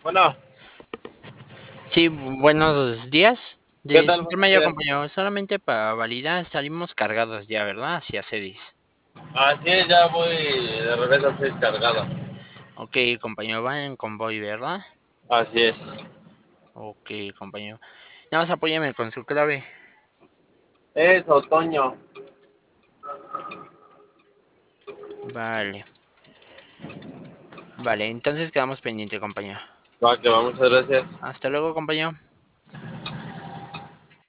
Bueno, Sí, buenos días. ¿qué tal? Buenos Disculpe yo, días. compañero, solamente para validar, salimos cargados ya, ¿verdad? Hacia Cedis. Así es, ya voy de regreso a ser cargado. Ok, compañero, va en convoy, ¿verdad? Así es. Ok, compañero. Nada más apóyame con su clave. Es otoño. Vale. Vale, entonces quedamos pendiente, compañero. Va, que va, muchas gracias. Hasta luego, compañero.